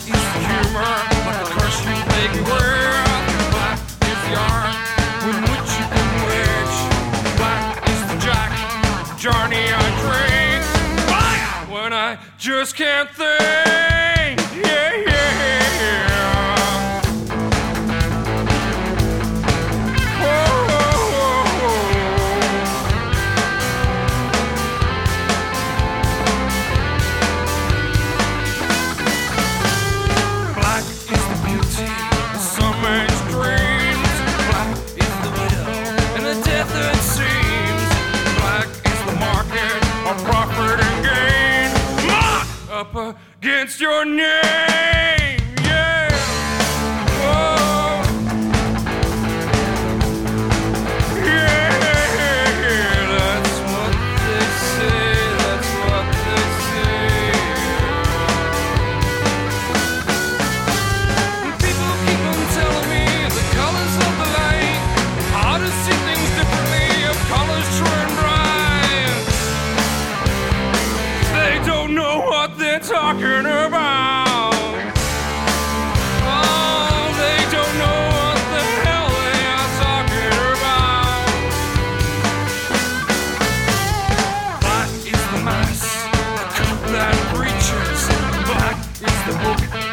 is the humor, like a curse you make me wear. Black is the art with which you can witch. Black is the jack, journey I drink. Black when I just can't think. Yeah, yeah, yeah. Up against your name, yeah. Oh, yeah. That's what they say. That's what they say. People keep on telling me the colors of the light, how to see things differently. Of colors true and bright. They don't know what they're talking about. Oh, they don't know what the hell they are talking about. Black is the mass, the cup that reaches. Black is the book